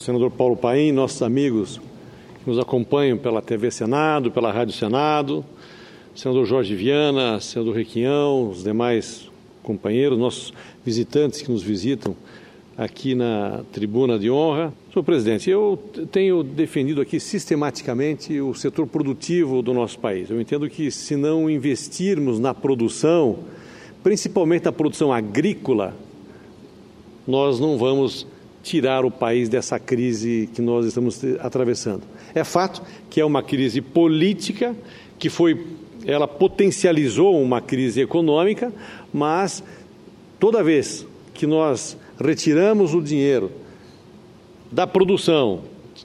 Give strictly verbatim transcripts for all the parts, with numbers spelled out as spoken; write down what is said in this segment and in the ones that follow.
senador Paulo Paim, nossos amigos que nos acompanham pela T V Senado, pela Rádio Senado, senador Jorge Viana, senador Requião, os demais companheiros, nossos visitantes que nos visitam aqui na tribuna de honra. Senhor presidente, eu tenho defendido aqui sistematicamente o setor produtivo do nosso país. Eu entendo que se não investirmos na produção, principalmente na produção agrícola, nós não vamos tirar o país dessa crise que nós estamos atravessando. É fato que é uma crise política, que foi, ela potencializou uma crise econômica, mas toda vez que nós retiramos o dinheiro da produção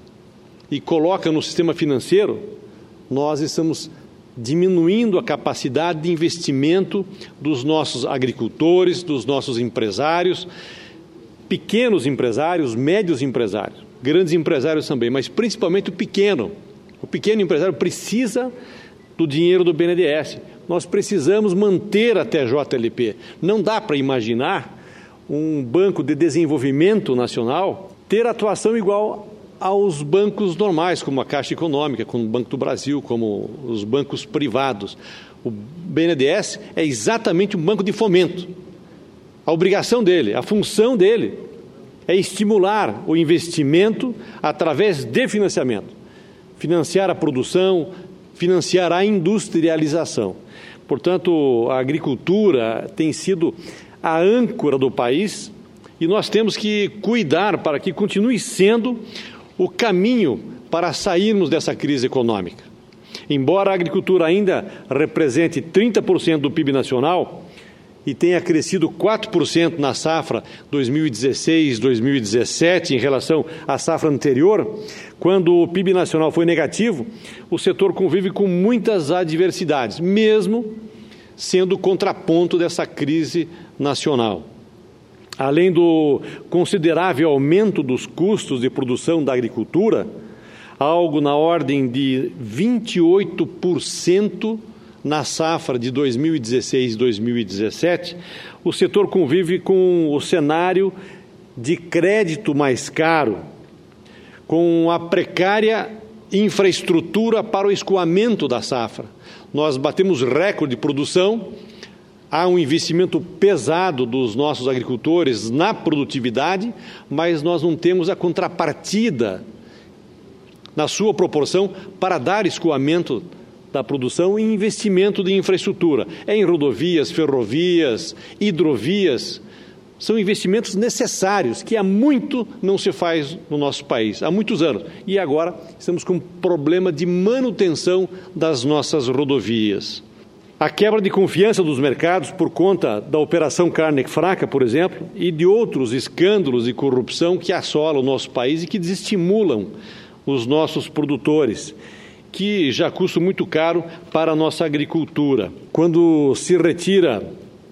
e coloca no sistema financeiro, nós estamos diminuindo a capacidade de investimento dos nossos agricultores, dos nossos empresários, pequenos empresários, médios empresários, grandes empresários também, mas principalmente o pequeno. O pequeno empresário precisa do dinheiro do B N D E S. Nós precisamos manter a T J L P. Não dá para imaginar um banco de desenvolvimento nacional ter atuação igual aos bancos normais, como a Caixa Econômica, como o Banco do Brasil, como os bancos privados. O B N D E S é exatamente um banco de fomento. A obrigação dele, a função dele é estimular o investimento através de financiamento, financiar a produção, financiar a industrialização. Portanto, a agricultura tem sido a âncora do país e nós temos que cuidar para que continue sendo o caminho para sairmos dessa crise econômica. Embora a agricultura ainda represente trinta por cento do P I B nacional e tenha crescido quatro por cento na safra dois mil e dezesseis, dois mil e dezessete em relação à safra anterior, quando o P I B nacional foi negativo, o setor convive com muitas adversidades, mesmo sendo contraponto dessa crise nacional. Além do considerável aumento dos custos de produção da agricultura, algo na ordem de vinte e oito por cento na safra de dois mil e dezesseis, dois mil e dezessete, o setor convive com o cenário de crédito mais caro, com a precária infraestrutura para o escoamento da safra. Nós batemos recorde de produção, há um investimento pesado dos nossos agricultores na produtividade, mas nós não temos a contrapartida na sua proporção para dar escoamento da produção e investimento de infraestrutura. É em rodovias, ferrovias, hidrovias. São investimentos necessários que há muito não se faz no nosso país, há muitos anos. E agora estamos com um problema de manutenção das nossas rodovias. A quebra de confiança dos mercados por conta da Operação Carne Fraca, por exemplo, e de outros escândalos de corrupção que assolam o nosso país e que desestimulam os nossos produtores, que já custa muito caro para a nossa agricultura. Quando se retira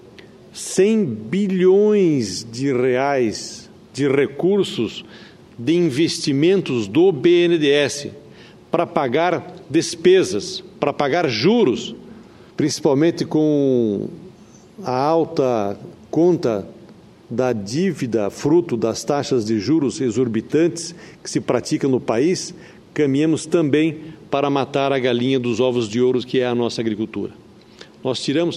cem bilhões de reais de recursos de investimentos do B N D E S para pagar despesas, para pagar juros, principalmente com a alta conta da dívida fruto das taxas de juros exorbitantes que se praticam no país, caminhamos também para matar a galinha dos ovos de ouro, que é a nossa agricultura. Nós tiramos,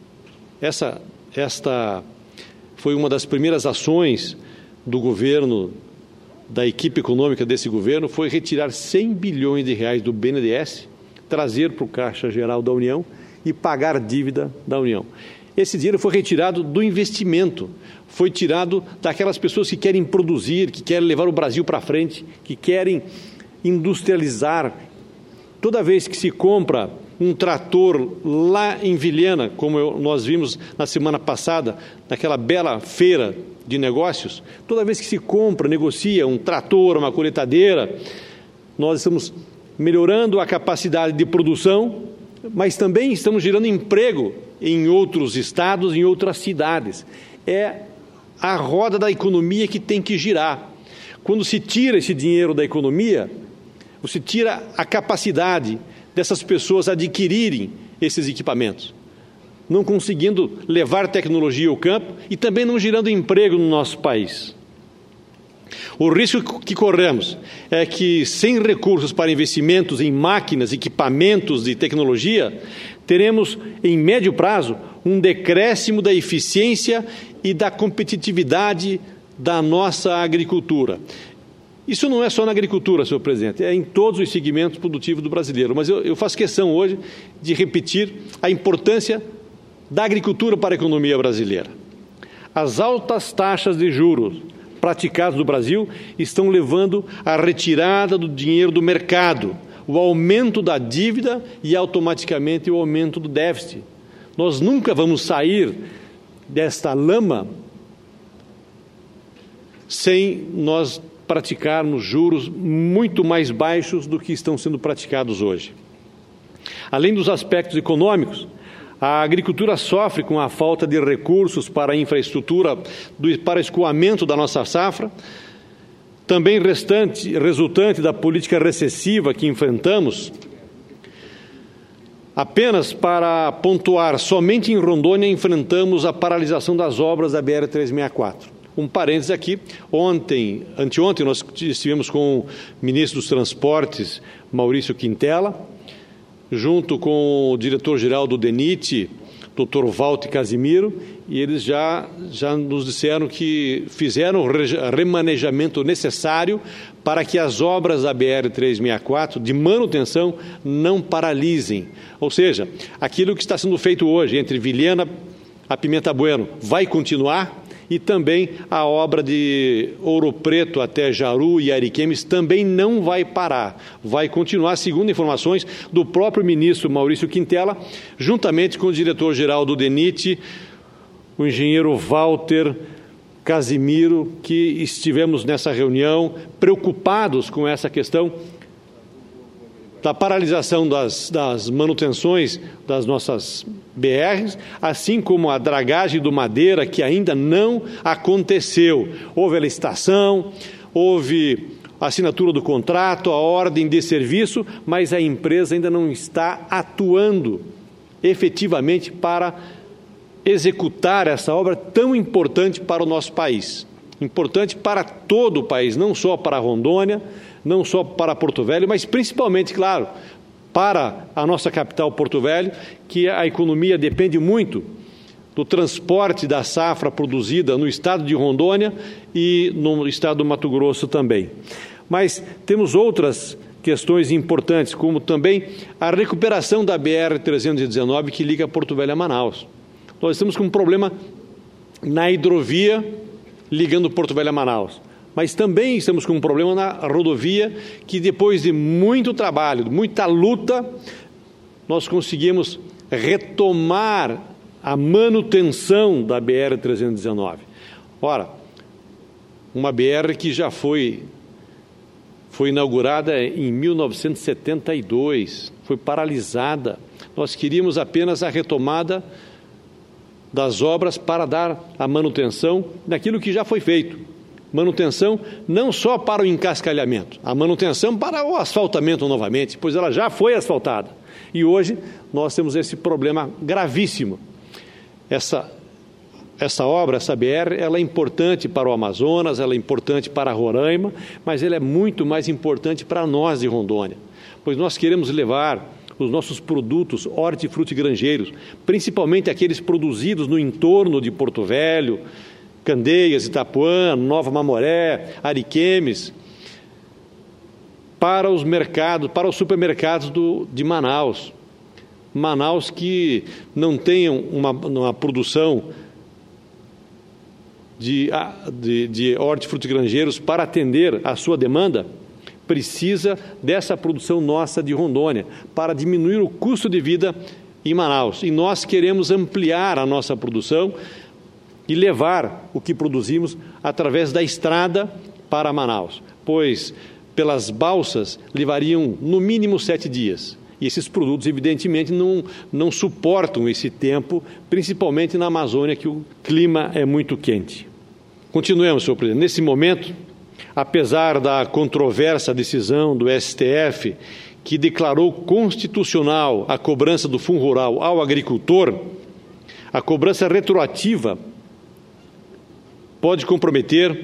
essa, esta foi uma das primeiras ações do governo, da equipe econômica desse governo, foi retirar cem bilhões de reais do B N D E S, trazer para o Caixa Geral da União e pagar dívida da União. Esse dinheiro foi retirado do investimento, foi tirado daquelas pessoas que querem produzir, que querem levar o Brasil para frente, que querem industrializar. Toda vez que se compra um trator lá em Vilhena, como eu, nós vimos na semana passada, naquela bela feira de negócios, toda vez que se compra, negocia um trator, uma colheitadeira, nós estamos melhorando a capacidade de produção, mas também estamos gerando emprego em outros estados, em outras cidades. É a roda da economia que tem que girar. Quando se tira esse dinheiro da economia, você tira a capacidade dessas pessoas adquirirem esses equipamentos, não conseguindo levar tecnologia ao campo e também não gerando emprego no nosso país. O risco que corremos é que, sem recursos para investimentos em máquinas, equipamentos e tecnologia, teremos, em médio prazo, um decréscimo da eficiência e da competitividade da nossa agricultura. Isso não é só na agricultura, senhor presidente, é em todos os segmentos produtivos do brasileiro. Mas eu, eu faço questão hoje de repetir a importância da agricultura para a economia brasileira. As altas taxas de juros praticadas no Brasil estão levando à retirada do dinheiro do mercado, o aumento da dívida e, automaticamente, o aumento do déficit. Nós nunca vamos sair desta lama sem nós praticarmos juros muito mais baixos do que estão sendo praticados hoje. Além dos aspectos econômicos, a agricultura sofre com a falta de recursos para a infraestrutura, do, para escoamento da nossa safra, também restante, resultante da política recessiva que enfrentamos. Apenas para pontuar, somente em Rondônia enfrentamos a paralisação das obras da B R trezentos e sessenta e quatro. Um parênteses aqui, ontem, anteontem, nós estivemos com o ministro dos Transportes, Maurício Quintela, junto com o diretor-geral do DENIT, doutor Walter Casimiro, e eles já, já nos disseram que fizeram o remanejamento necessário para que as obras da B R trezentos e sessenta e quatro de manutenção não paralisem. Ou seja, aquilo que está sendo feito hoje entre Vilhena a Pimenta Bueno vai continuar, e também a obra de Ouro Preto até Jaru e Ariquemes também não vai parar, vai continuar, segundo informações do próprio ministro Maurício Quintela, juntamente com o diretor-geral do DENIT, o engenheiro Walter Casimiro, que estivemos nessa reunião preocupados com essa questão da paralisação das, das manutenções das nossas B Rs, assim como a dragagem do Madeira, que ainda não aconteceu. Houve a licitação, houve a assinatura do contrato, a ordem de serviço, mas a empresa ainda não está atuando efetivamente para executar essa obra tão importante para o nosso país. Importante para todo o país, não só para Rondônia, não só para Porto Velho, mas principalmente, claro, para a nossa capital Porto Velho, que a economia depende muito do transporte da safra produzida no estado de Rondônia e no estado do Mato Grosso também. Mas temos outras questões importantes, como também a recuperação da B R trezentos e dezenove que liga Porto Velho a Manaus. Nós estamos com um problema na hidrovia ligando Porto Velho a Manaus. Mas também estamos com um problema na rodovia que, depois de muito trabalho, muita luta, nós conseguimos retomar a manutenção da B R trezentos e dezenove. Ora, uma B R que já foi, foi inaugurada em mil novecentos e setenta e dois, foi paralisada. Nós queríamos apenas a retomada das obras para dar a manutenção daquilo que já foi feito. Manutenção não só para o encascalhamento, a manutenção para o asfaltamento novamente, pois ela já foi asfaltada. E hoje nós temos esse problema gravíssimo. Essa, essa obra, essa B R, ela é importante para o Amazonas, ela é importante para Roraima, mas ela é muito mais importante para nós de Rondônia, pois nós queremos levar os nossos produtos hortifrutigranjeiros, principalmente aqueles produzidos no entorno de Porto Velho, Candeias, Itapuã, Nova Mamoré, Ariquemes, para os mercados, para os supermercados do, de Manaus. Manaus que não tenham uma, uma produção de, de, de hortifrutigranjeiros para atender a sua demanda, precisa dessa produção nossa de Rondônia, para diminuir o custo de vida em Manaus. E nós queremos ampliar a nossa produção e levar o que produzimos através da estrada para Manaus, pois pelas balsas levariam no mínimo sete dias. E esses produtos, evidentemente, não, não suportam esse tempo, principalmente na Amazônia, que o clima é muito quente. Continuemos, senhor presidente. Nesse momento, apesar da controversa decisão do S T F, que declarou constitucional a cobrança do Fundo Rural ao agricultor, a cobrança retroativa pode comprometer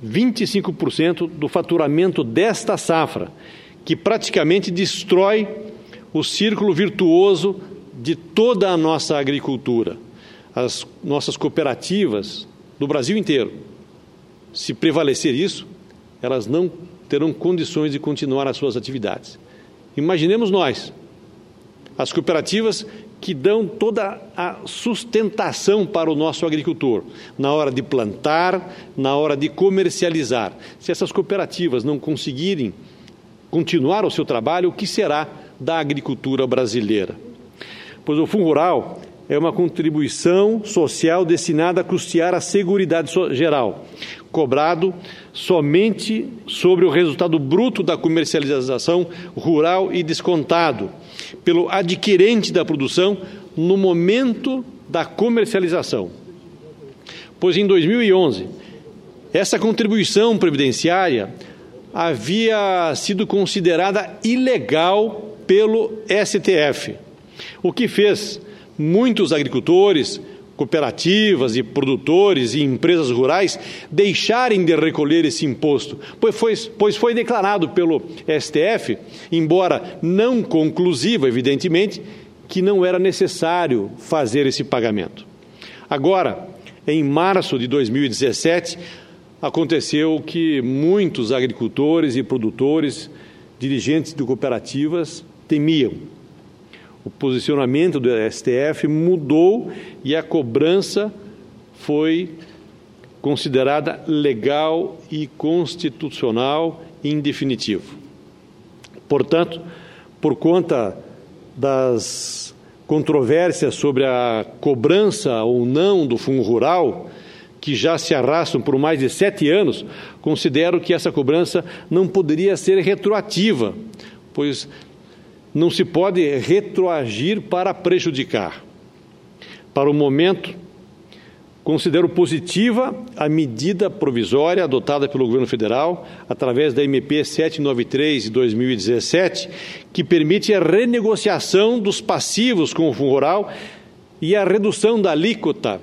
vinte e cinco por cento do faturamento desta safra, que praticamente destrói o círculo virtuoso de toda a nossa agricultura. As nossas cooperativas do Brasil inteiro, se prevalecer isso, elas não terão condições de continuar as suas atividades. Imaginemos nós, as cooperativas que dão toda a sustentação para o nosso agricultor, na hora de plantar, na hora de comercializar. Se essas cooperativas não conseguirem continuar o seu trabalho, o que será da agricultura brasileira? Pois o Fundo Rural é uma contribuição social destinada a custear a Seguridade Geral, cobrado somente sobre o resultado bruto da comercialização rural e descontado pelo adquirente da produção no momento da comercialização. Pois em dois mil e onze, essa contribuição previdenciária havia sido considerada ilegal pelo S T F, o que fez muitos agricultores, cooperativas e produtores e empresas rurais deixarem de recolher esse imposto, pois foi, pois foi declarado pelo S T F, embora não conclusivo, evidentemente, que não era necessário fazer esse pagamento. Agora, em março de dois mil e dezessete, aconteceu que muitos agricultores e produtores, dirigentes de cooperativas, temiam. O posicionamento do S T F mudou e a cobrança foi considerada legal e constitucional em definitivo. Portanto, por conta das controvérsias sobre a cobrança ou não do Fundo Rural, que já se arrastam por mais de sete anos, considero que essa cobrança não poderia ser retroativa, pois não se pode retroagir para prejudicar. Para o momento, considero positiva a medida provisória adotada pelo governo federal, através da M P setecentos e noventa e três de dois mil e dezessete, que permite a renegociação dos passivos com o Fundo Rural e a redução da alíquota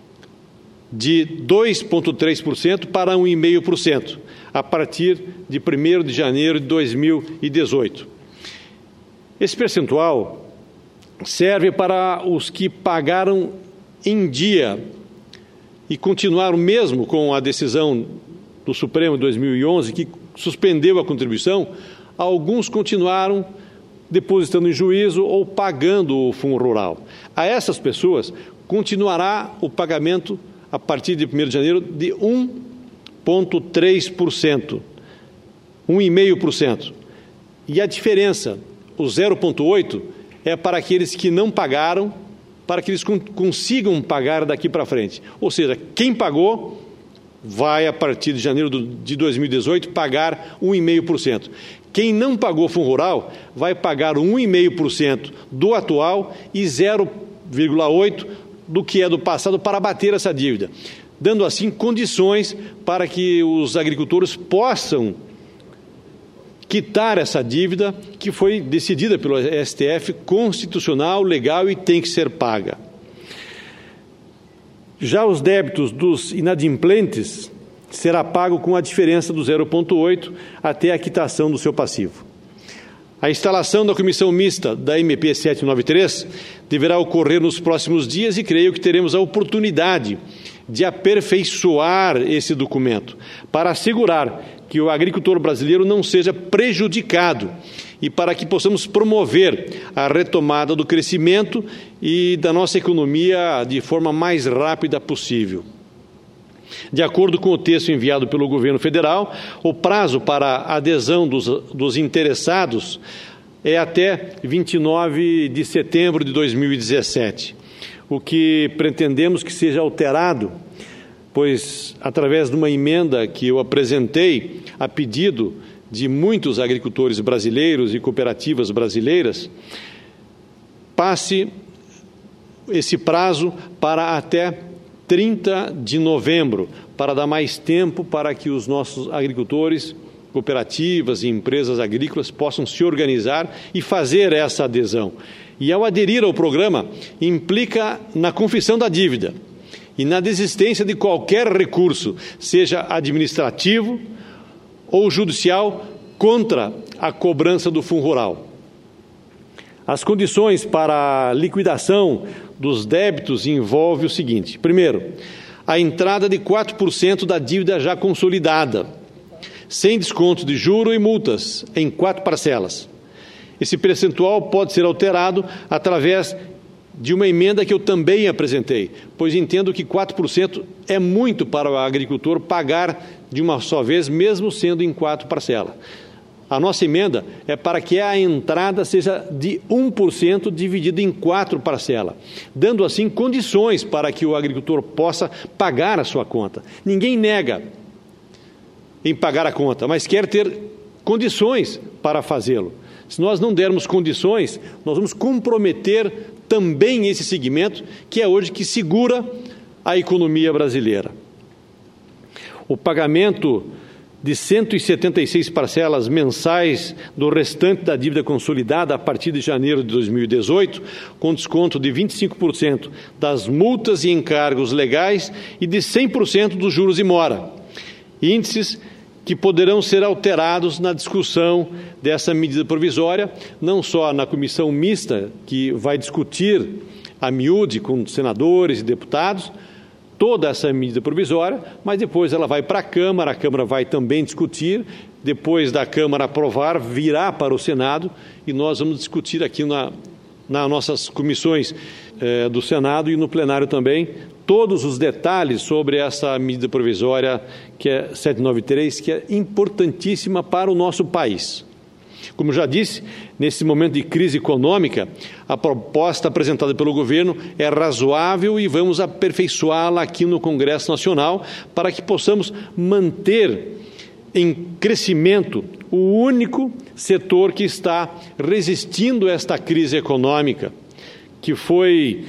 de dois vírgula três por cento para um vírgula cinco por cento, a partir de primeiro de janeiro de dois mil e dezoito. Esse percentual serve para os que pagaram em dia e continuaram mesmo com a decisão do Supremo de dois mil e onze, que suspendeu a contribuição. Alguns continuaram depositando em juízo ou pagando o Fundo Rural. A essas pessoas continuará o pagamento a partir de primeiro de janeiro de um vírgula três por cento, um vírgula cinco por cento. E a diferença, o zero vírgula oito, é para aqueles que não pagaram, para que eles consigam pagar daqui para frente. Ou seja, quem pagou vai, a partir de janeiro de dois mil e dezoito, pagar um vírgula cinco por cento. Quem não pagou Fundo Rural vai pagar um vírgula cinco por cento do atual e zero vírgula oito por cento do que é do passado para abater essa dívida, dando assim condições para que os agricultores possam quitar essa dívida que foi decidida pelo S T F, constitucional, legal e tem que ser paga. Já os débitos dos inadimplentes será pago com a diferença do zero vírgula oito até a quitação do seu passivo. A instalação da comissão mista da M P setecentos e noventa e três deverá ocorrer nos próximos dias e creio que teremos a oportunidade de aperfeiçoar esse documento para assegurar que o agricultor brasileiro não seja prejudicado e para que possamos promover a retomada do crescimento e da nossa economia de forma mais rápida possível. De acordo com o texto enviado pelo governo federal, o prazo para a adesão dos, dos interessados é até vinte e nove de setembro de dois mil e dezessete, o que pretendemos que seja alterado, pois, através de uma emenda que eu apresentei a pedido de muitos agricultores brasileiros e cooperativas brasileiras, passe esse prazo para até trinta de novembro, para dar mais tempo para que os nossos agricultores, cooperativas e empresas agrícolas possam se organizar e fazer essa adesão. E ao aderir ao programa, implica na confissão da dívida e na desistência de qualquer recurso, seja administrativo ou judicial, contra a cobrança do Fundo Rural. As condições para a liquidação dos débitos envolvem o seguinte: primeiro, a entrada de quatro por cento da dívida já consolidada, sem desconto de juros e multas, em quatro parcelas. Esse percentual pode ser alterado através de uma emenda que eu também apresentei, pois entendo que quatro por cento é muito para o agricultor pagar de uma só vez, mesmo sendo em quatro parcelas. A nossa emenda é para que a entrada seja de um por cento dividida em quatro parcelas, dando assim condições para que o agricultor possa pagar a sua conta. Ninguém nega em pagar a conta, mas quer ter condições para fazê-lo. Se nós não dermos condições, nós vamos comprometer também esse segmento, que é hoje que segura a economia brasileira. O pagamento de cento e setenta e seis parcelas mensais do restante da dívida consolidada a partir de janeiro de dois mil e dezoito, com desconto de vinte e cinco por cento das multas e encargos legais e de cem por cento dos juros e mora. Índices que poderão ser alterados na discussão dessa medida provisória, não só na comissão mista, que vai discutir a miúde com senadores e deputados, toda essa medida provisória, mas depois ela vai para a Câmara, a Câmara vai também discutir, depois da Câmara aprovar, virá para o Senado, e nós vamos discutir aqui na, nas nossas comissões eh, do Senado e no plenário também, todos os detalhes sobre essa medida provisória, que é setecentos e noventa e três, que é importantíssima para o nosso país. Como já disse, nesse momento de crise econômica, a proposta apresentada pelo governo é razoável e vamos aperfeiçoá-la aqui no Congresso Nacional para que possamos manter em crescimento o único setor que está resistindo a esta crise econômica, que foi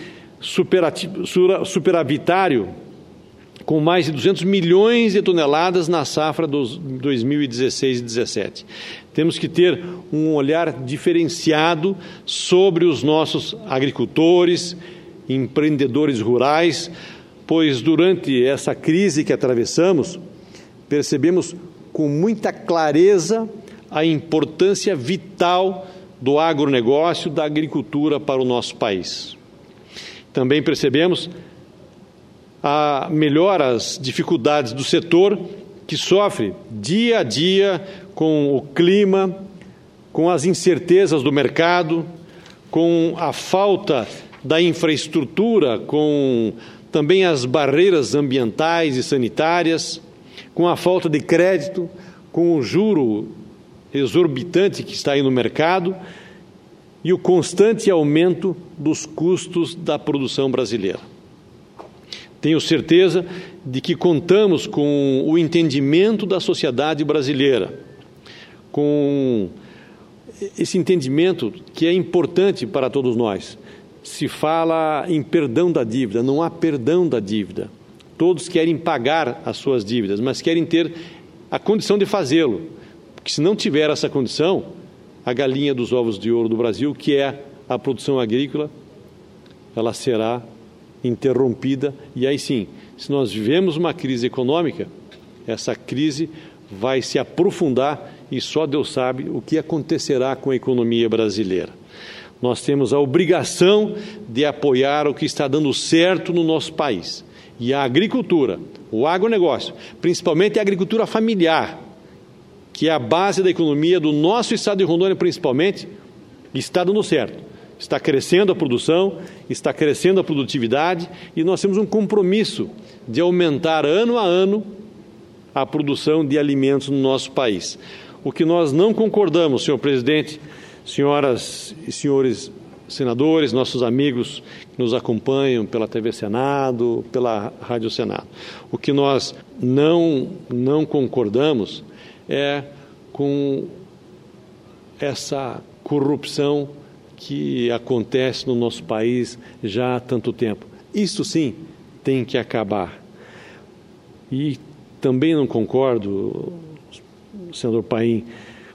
superavitário, com mais de duzentos milhões de toneladas na safra dos dois mil e dezesseis e dezessete. Temos que ter um olhar diferenciado sobre os nossos agricultores, empreendedores rurais, pois durante essa crise que atravessamos, percebemos com muita clareza a importância vital do agronegócio, da agricultura para o nosso país. Também percebemos a melhora as dificuldades do setor, que sofre dia a dia com o clima, com as incertezas do mercado, com a falta da infraestrutura, com também as barreiras ambientais e sanitárias, com a falta de crédito, com o juro exorbitante que está aí no mercado e o constante aumento dos custos da produção brasileira. Tenho certeza de que contamos com o entendimento da sociedade brasileira, com esse entendimento que é importante para todos nós. Se fala em perdão da dívida, não há perdão da dívida. Todos querem pagar as suas dívidas, mas querem ter a condição de fazê-lo, porque se não tiver essa condição, a galinha dos ovos de ouro do Brasil, que é a produção agrícola, ela será interrompida, e aí sim, se nós vivemos uma crise econômica, essa crise vai se aprofundar e só Deus sabe o que acontecerá com a economia brasileira. Nós temos a obrigação de apoiar o que está dando certo no nosso país. E a agricultura, o agronegócio, principalmente a agricultura familiar, que é a base da economia do nosso estado de Rondônia principalmente, está dando certo. Está crescendo a produção, está crescendo a produtividade e nós temos um compromisso de aumentar ano a ano a produção de alimentos no nosso país. O que nós não concordamos, senhor presidente, senhoras e senhores senadores, nossos amigos que nos acompanham pela T V Senado, pela Rádio Senado, o que nós não, não concordamos é com essa corrupção que acontece no nosso país já há tanto tempo. Isso sim tem que acabar. E também não concordo, senador Paim,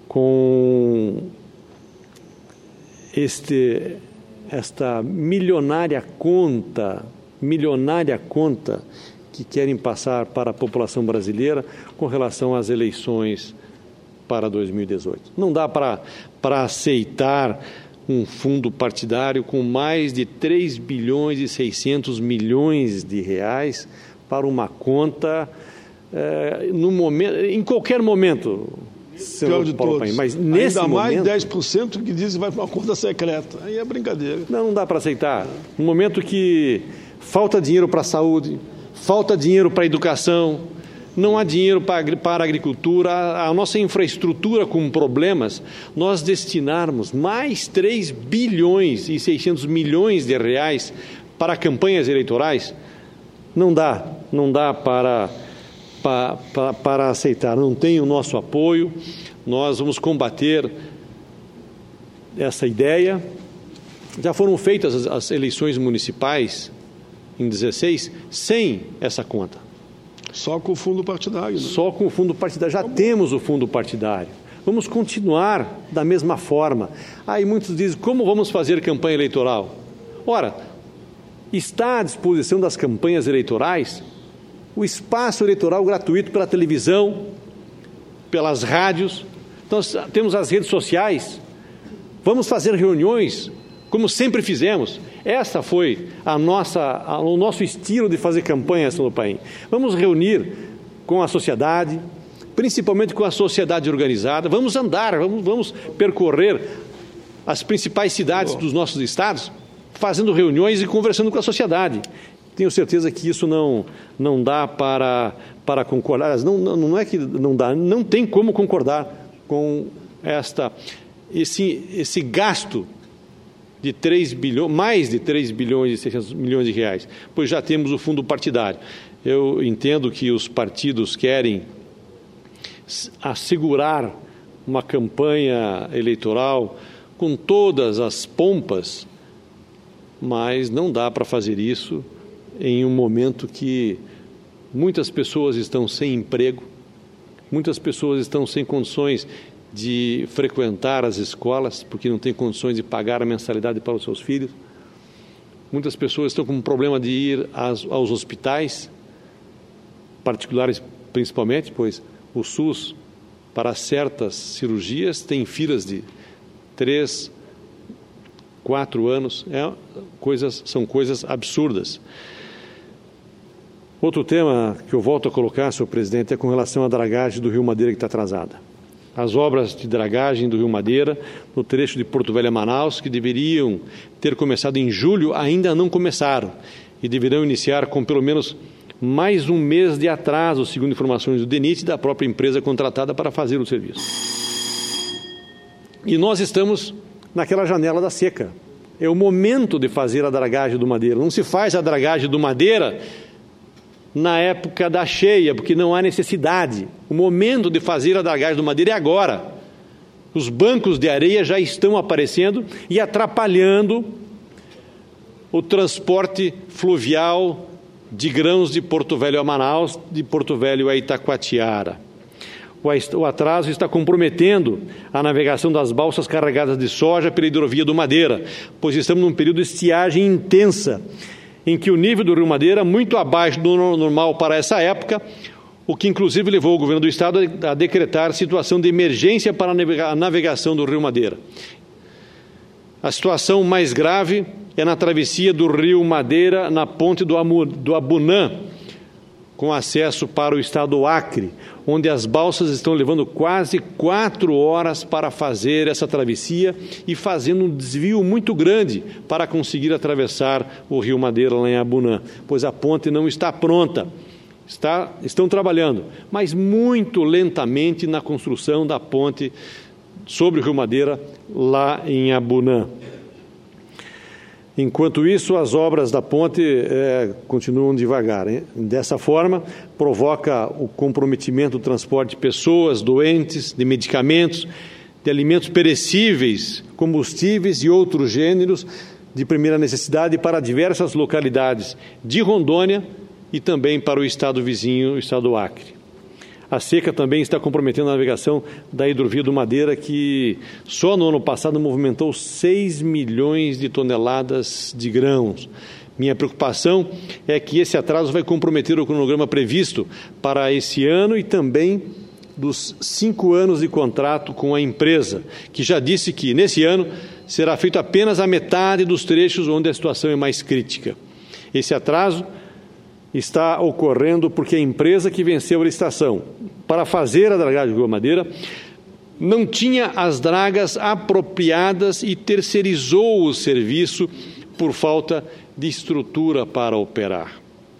com este, esta milionária conta milionária conta que querem passar para a população brasileira com relação às eleições para dois mil e dezoito. Não dá para para aceitar um fundo partidário com mais de três bilhões e seiscentos milhões de reais para uma conta é, no momento, em qualquer momento. Pior de todos. Mas nesse Ainda mais momento, dez por cento que dizem que vai para uma conta secreta. Aí é brincadeira. Não, não dá para aceitar. No momento que falta dinheiro para a saúde, falta dinheiro para a educação, não há dinheiro para, para a agricultura, a, a nossa infraestrutura com problemas, nós destinarmos mais três bilhões e seiscentos milhões de reais para campanhas eleitorais, não dá, não dá para, para, para, para aceitar. Não tem o nosso apoio, nós vamos combater essa ideia. Já foram feitas as, as eleições municipais em dezesseis sem essa conta. Só com o fundo partidário, né? Só com o fundo partidário. Já temos o fundo partidário. Vamos continuar da mesma forma. Aí muitos dizem, como vamos fazer campanha eleitoral? Ora, está à disposição das campanhas eleitorais o espaço eleitoral gratuito pela televisão, pelas rádios. Nós temos as redes sociais. Vamos fazer reuniões, como sempre fizemos. Essa foi a nossa, a, o nosso estilo de fazer campanha no país. Vamos reunir com a sociedade, principalmente com a sociedade organizada. Vamos andar, vamos, vamos percorrer as principais cidades dos nossos estados, fazendo reuniões e conversando com a sociedade. Tenho certeza que isso não, não dá para, para concordar. Não, não, não é que não dá, não tem como concordar com esta, esse, esse gasto de três bilhões, mais de três bilhões e seiscentos milhões de reais, pois já temos o fundo partidário. Eu entendo que os partidos querem assegurar uma campanha eleitoral com todas as pompas, mas não dá para fazer isso em um momento que muitas pessoas estão sem emprego, muitas pessoas estão sem condições de frequentar as escolas, porque não tem condições de pagar a mensalidade para os seus filhos. Muitas pessoas estão com um problema de ir aos, aos hospitais, particulares principalmente, pois o SUS, para certas cirurgias, tem filas de três, quatro anos. É, coisas, são coisas absurdas. Outro tema que eu volto a colocar, senhor presidente, é com relação à dragagem do Rio Madeira, que está atrasada. As obras de dragagem do Rio Madeira, no trecho de Porto Velho a Manaus, que deveriam ter começado em julho, ainda não começaram e deverão iniciar com pelo menos mais um mês de atraso, segundo informações do DENIT e da própria empresa contratada para fazer o serviço. E nós estamos naquela janela da seca. É o momento de fazer a dragagem do Madeira. Não se faz a dragagem do Madeira na época da cheia, porque não há necessidade. O momento de fazer a dragagem do Madeira é agora. Os bancos de areia já estão aparecendo e atrapalhando o transporte fluvial de grãos de Porto Velho a Manaus, de Porto Velho a Itacoatiara. O atraso está comprometendo a navegação das balsas carregadas de soja pela hidrovia do Madeira, pois estamos num período de estiagem intensa, em que o nível do Rio Madeira é muito abaixo do normal para essa época, o que inclusive levou o governo do estado a decretar situação de emergência para a navegação do Rio Madeira. A situação mais grave é na travessia do Rio Madeira, na ponte do Abunã, com acesso para o estado do Acre, onde as balsas estão levando quase quatro horas para fazer essa travessia e fazendo um desvio muito grande para conseguir atravessar o Rio Madeira lá em Abunã, pois a ponte não está pronta. Está, estão trabalhando, mas muito lentamente na construção da ponte sobre o Rio Madeira lá em Abunã. Enquanto isso, as obras da ponte é, continuam devagar, hein? Dessa forma, provoca o comprometimento do transporte de pessoas, doentes, de medicamentos, de alimentos perecíveis, combustíveis e outros gêneros de primeira necessidade para diversas localidades de Rondônia e também para o estado vizinho, o estado do Acre. A seca também está comprometendo a navegação da hidrovia do Madeira, que só no ano passado movimentou seis milhões de toneladas de grãos, Minha preocupação é que esse atraso vai comprometer o cronograma previsto para esse ano e também dos cinco anos de contrato com a empresa, que já disse que, nesse ano, será feito apenas a metade dos trechos onde a situação é mais crítica. Esse atraso está ocorrendo porque a empresa que venceu a licitação para fazer a dragagem de Rua Madeira não tinha as dragas apropriadas e terceirizou o serviço por falta de estrutura para operar.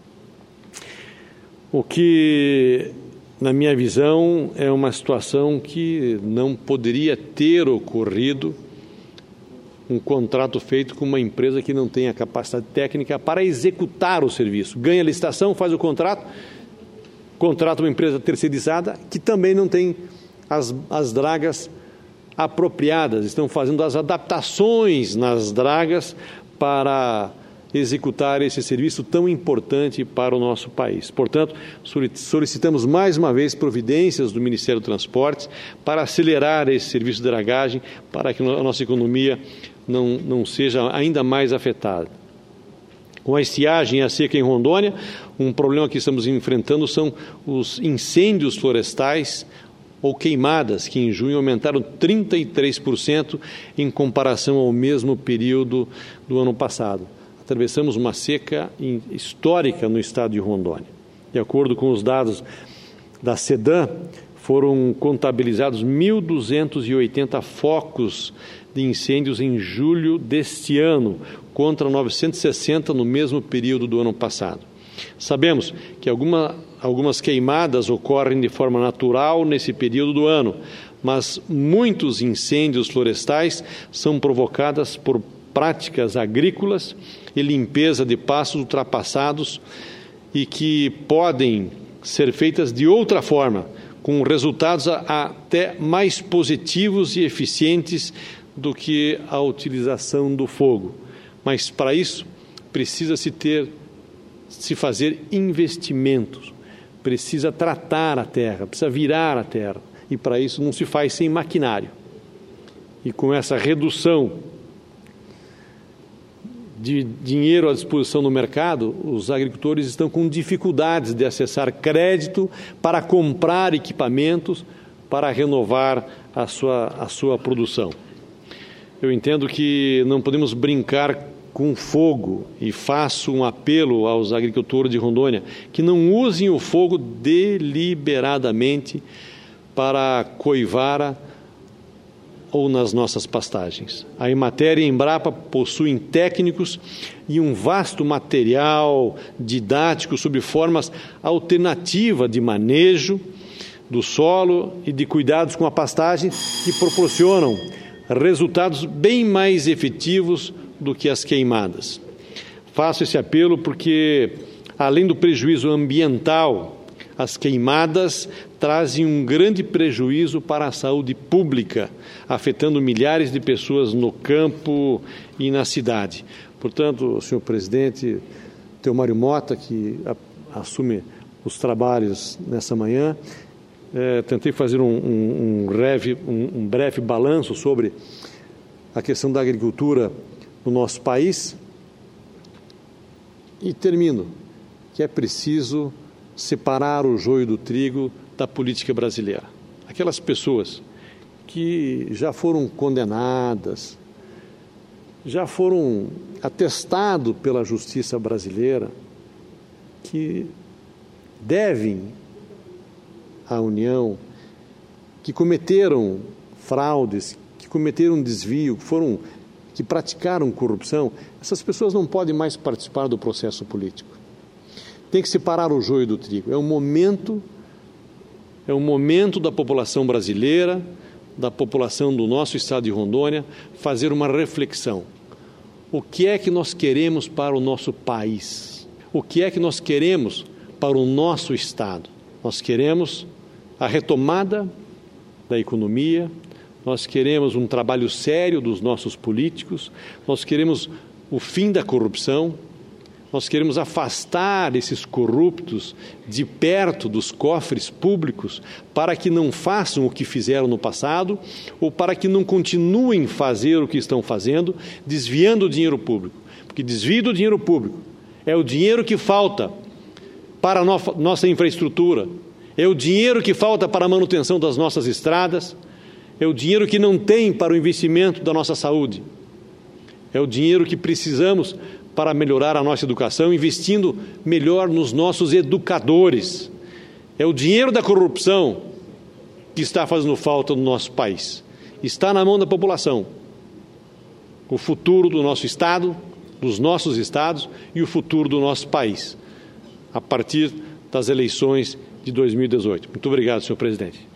O que, na minha visão, é uma situação que não poderia ter ocorrido um contrato feito com uma empresa que não tem a capacidade técnica para executar o serviço. Ganha a licitação, faz o contrato, contrata uma empresa terceirizada que também não tem as, as dragas apropriadas, estão fazendo as adaptações nas dragas para executar esse serviço tão importante para o nosso país. Portanto, solicitamos mais uma vez providências do Ministério do Transportes para acelerar esse serviço de dragagem, para que a nossa economia não, não seja ainda mais afetada. Com a estiagem e a seca em Rondônia, um problema que estamos enfrentando são os incêndios florestais ou queimadas, que em junho aumentaram trinta e três por cento em comparação ao mesmo período do ano passado. Atravessamos uma seca histórica no estado de Rondônia. De acordo com os dados da SEDAM, foram contabilizados mil duzentos e oitenta focos de incêndios em julho deste ano, contra novecentos e sessenta no mesmo período do ano passado. Sabemos que alguma, algumas queimadas ocorrem de forma natural nesse período do ano, mas muitos incêndios florestais são provocados por práticas agrícolas e limpeza de pastos ultrapassados e que podem ser feitas de outra forma, com resultados até mais positivos e eficientes do que a utilização do fogo. Mas para isso precisa-se ter, se fazer investimentos, precisa tratar a terra, precisa virar a terra, e para isso não se faz sem maquinário. E com essa redução de dinheiro à disposição no mercado, os agricultores estão com dificuldades de acessar crédito para comprar equipamentos para renovar a sua, a sua produção. Eu entendo que não podemos brincar com fogo e faço um apelo aos agricultores de Rondônia que não usem o fogo deliberadamente para coivara ou nas nossas pastagens. A Emater e a Embrapa possuem técnicos e um vasto material didático sobre formas alternativas de manejo do solo e de cuidados com a pastagem que proporcionam resultados bem mais efetivos do que as queimadas. Faço esse apelo porque, além do prejuízo ambiental, as queimadas trazem um grande prejuízo para a saúde pública, afetando milhares de pessoas no campo e na cidade. Portanto, senhor presidente, Teomário Mota, que assume os trabalhos nessa manhã, é, tentei fazer um, um, um, breve, um, um breve balanço sobre a questão da agricultura no nosso país e termino que é preciso separar o joio do trigo da política brasileira. Aquelas pessoas que já foram condenadas, já foram atestadas pela justiça brasileira, que devem à União, que cometeram fraudes, que cometeram desvio, que foram, que praticaram corrupção, essas pessoas não podem mais participar do processo político. Tem que separar o joio do trigo. É um momento, é um momento da população brasileira, da população do nosso estado de Rondônia, fazer uma reflexão. O que é que nós queremos para o nosso país? O que é que nós queremos para o nosso estado? Nós queremos a retomada da economia, nós queremos um trabalho sério dos nossos políticos, nós queremos o fim da corrupção, nós queremos afastar esses corruptos de perto dos cofres públicos para que não façam o que fizeram no passado ou para que não continuem a fazer o que estão fazendo, desviando o dinheiro público. porque desvio do dinheiro público é o dinheiro que falta para a no nossa infraestrutura, é o dinheiro que falta para a manutenção das nossas estradas, é o dinheiro que não tem para o investimento da nossa saúde, é o dinheiro que precisamos para melhorar a nossa educação, investindo melhor nos nossos educadores. É o dinheiro da corrupção que está fazendo falta no nosso país. Está na mão da população o futuro do nosso Estado, dos nossos estados e o futuro do nosso país, a partir das eleições de dois mil e dezoito. Muito obrigado, senhor presidente.